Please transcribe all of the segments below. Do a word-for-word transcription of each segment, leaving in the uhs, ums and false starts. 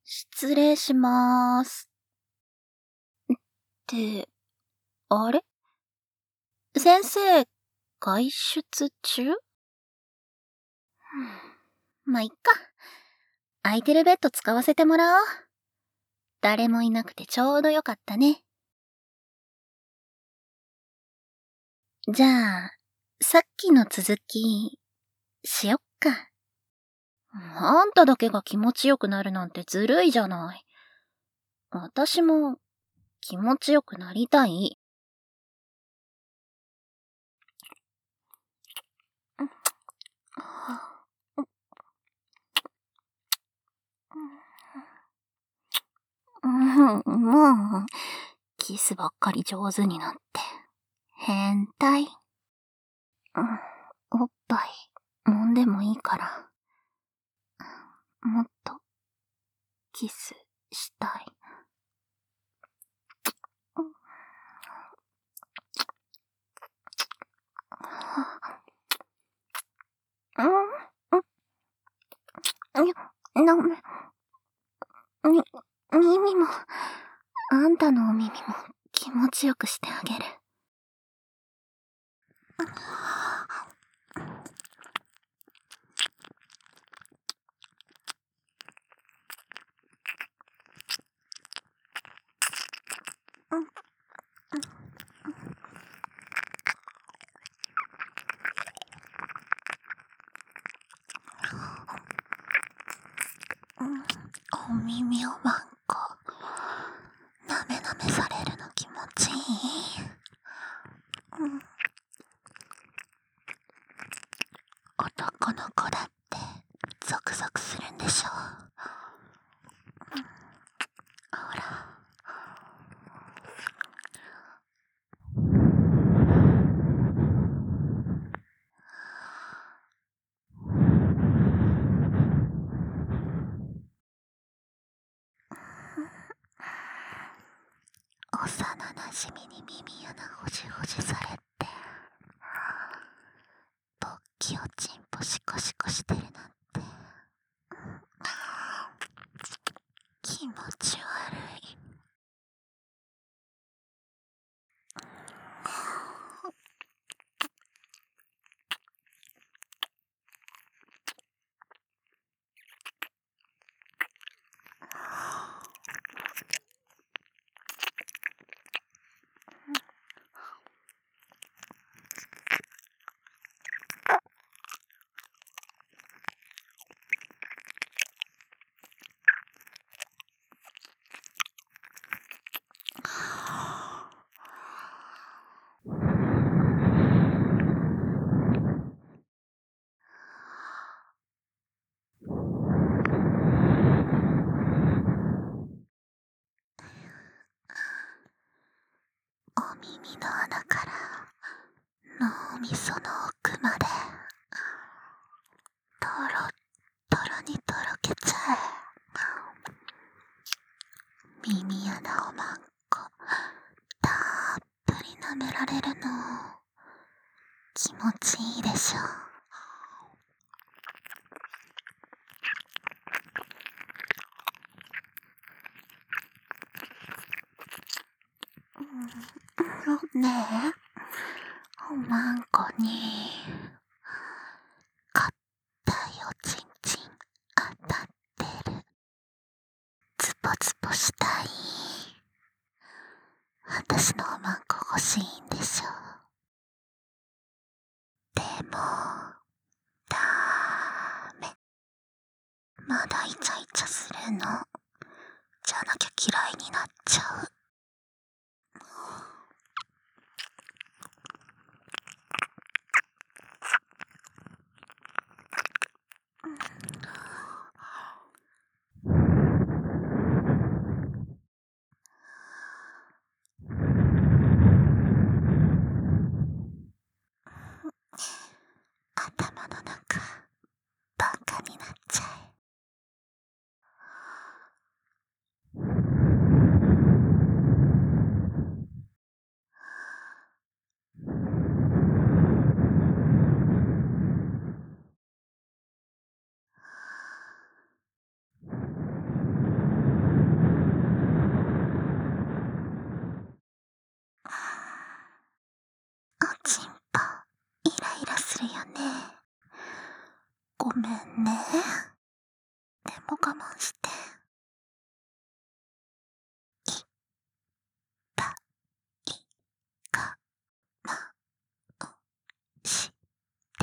失礼しまーす。って、あれ？先生、外出中？まあ、いっか。空いてるベッド使わせてもらおう。誰もいなくてちょうどよかったね。じゃあ、さっきの続き、しよっか。あんただけが気持ちよくなるなんてずるいじゃない。私も気持ちよくなりたい。うん、もう、キスばっかり上手になって。変態。うん、おっぱい、揉んでもいいから。もっと、キスしたい。うん、うん、な、み、耳も、あんたのお耳も気持ちよくしてあげる。お耳をワンコ、なめなめされるの気持ちいい。うん、男の子だってゾクゾクするんでしょ。うん、ほら。幼なじみに耳穴ほじほじされて、勃起をチンポシコシコしてるなんて、気持ち悪い。お耳の穴から脳みその奥までトロットロにとろけちゃえ。耳穴をまんこたっぷり舐められるの気持ちいいでしょ。うん、ねえ、おまんこに硬いおちんちん当たってる。ズポズポしたい。私のおまんこ欲しいんでしょ。でもダメ、まだイチャイチャするの。じゃなきゃ嫌いになっちゃう。頭の中バカになっちゃえ。 めんね。でも我慢して。いっぱい我慢して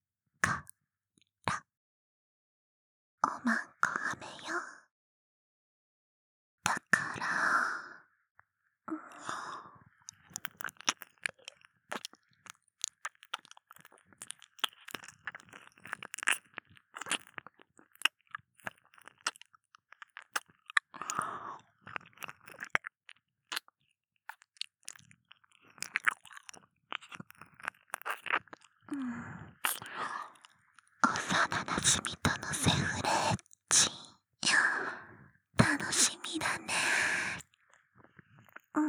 からおまんこはめよ。だから、うん、幼なじみとのセフレッチ楽しみだね。うん、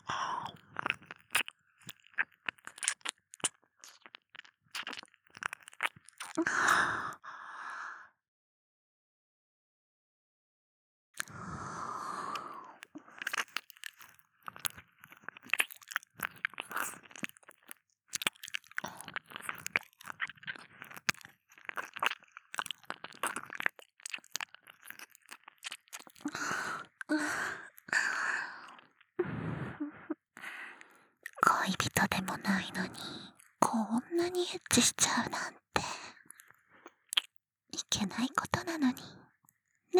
恋人でもないのにこんなにエッチしちゃうなんていけないことなのにね。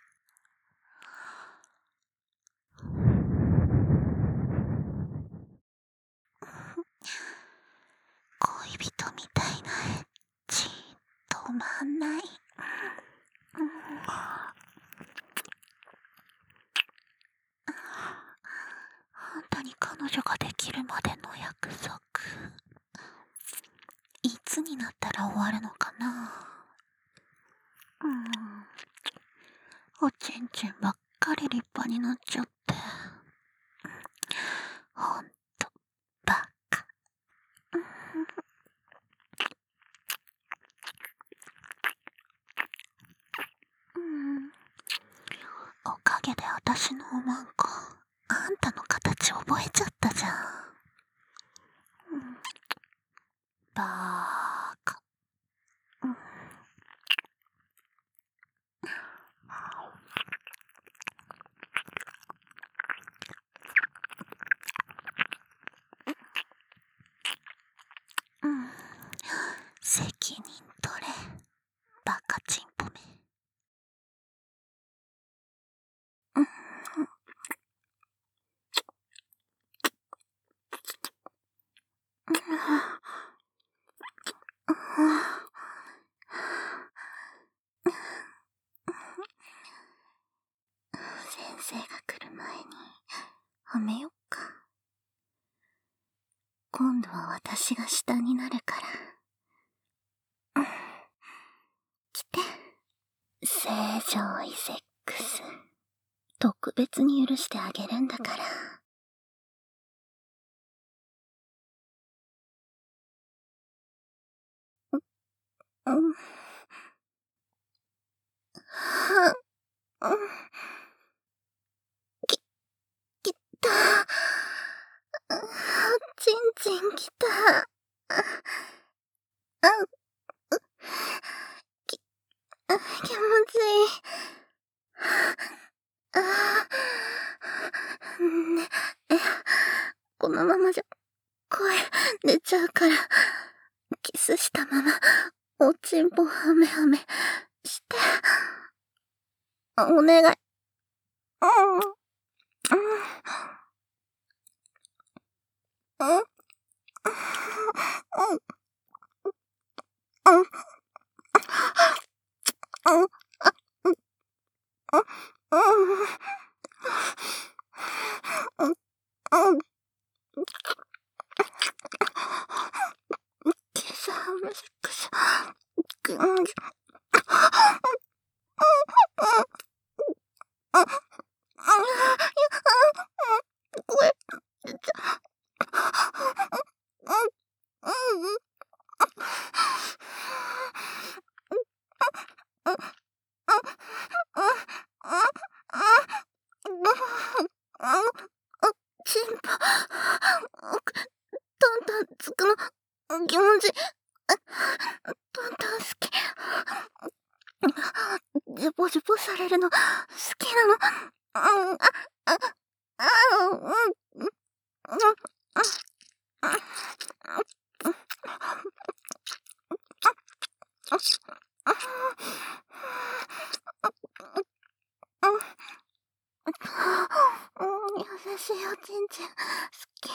恋人みたいなエッチ止まんない。うん、本当に彼女ができるまでの約束、いつになったら終わるのかな。うん、おちんちんばっかり立派になっちゃって、ほんとバカ。うん、おかげで私のおまんこあんたの形覚えちゃったじゃん。うん、バーカ。うん、うん、責任取れ、バカチンポめ。うん、先生が来る前にはめよっか。今度は私が下になるから。うん、来て。正常位セックス特別に許してあげるんだから。うん、は、うん、き、きた。ちんちんきた。あ、あ、う、き、あ、気持ちいい。ああ、ね、え、このままじゃ声出ちゃうから、キスしたまま、おちんぽはめはめして。お願い。うん、うん、うん、うん、うん、うん、うん、うん、うん、キスハムセックス。うん、うん、声出ちゃう。うん、うん、チンポ、トントンつくの気持ち、トントン好き。 ポジュポされるの好きなの。うん、あ、あ、あ、うん、うん、うん、うん、優しいおちんちん、好き。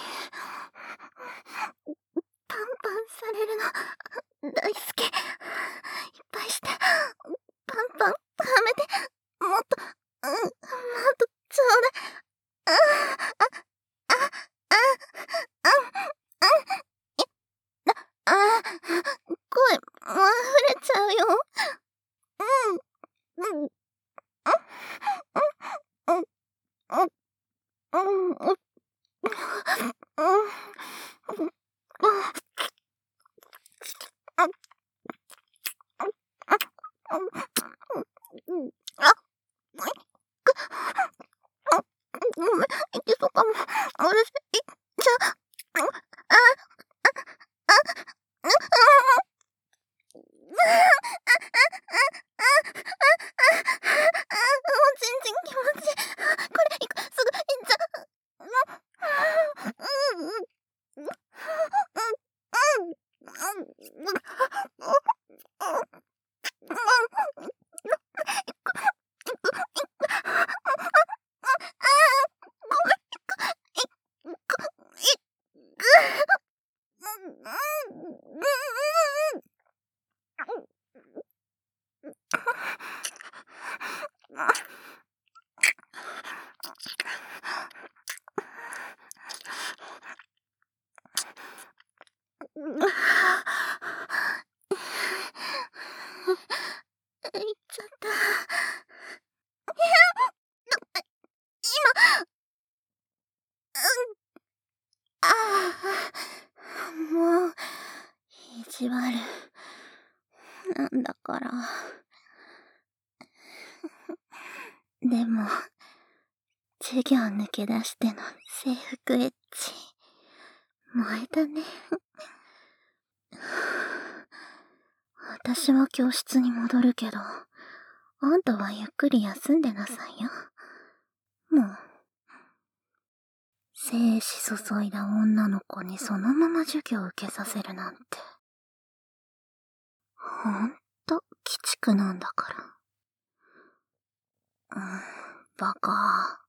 パンパンされるの、大好き。いっぱいして、パンパン、はめて、もっと、うん、もっと、ちょうだい。あ、あ、あ、あ、あ、あ、い、あ、声、もう溢れちゃうよ。うん、うん、うん、うん、うん、うん、うん、うん、あ、ごめん、いけそうかも。私、いっちゃ、あ、あ、あ、おちんちん気持ちいい。これ、いく、すぐ、いっちゃう。うん、うん、うん、うん、うん、うん、うん、いっちゃった。ああ、もう、意地悪。なんだから。でも、授業抜け出しての制服エッチ。燃えたね。私は教室に戻るけど、あんたはゆっくり休んでなさいよ。もう。精子注いだ女の子にそのまま授業受けさせるなんて。ほんと、鬼畜なんだから。うん、バカ。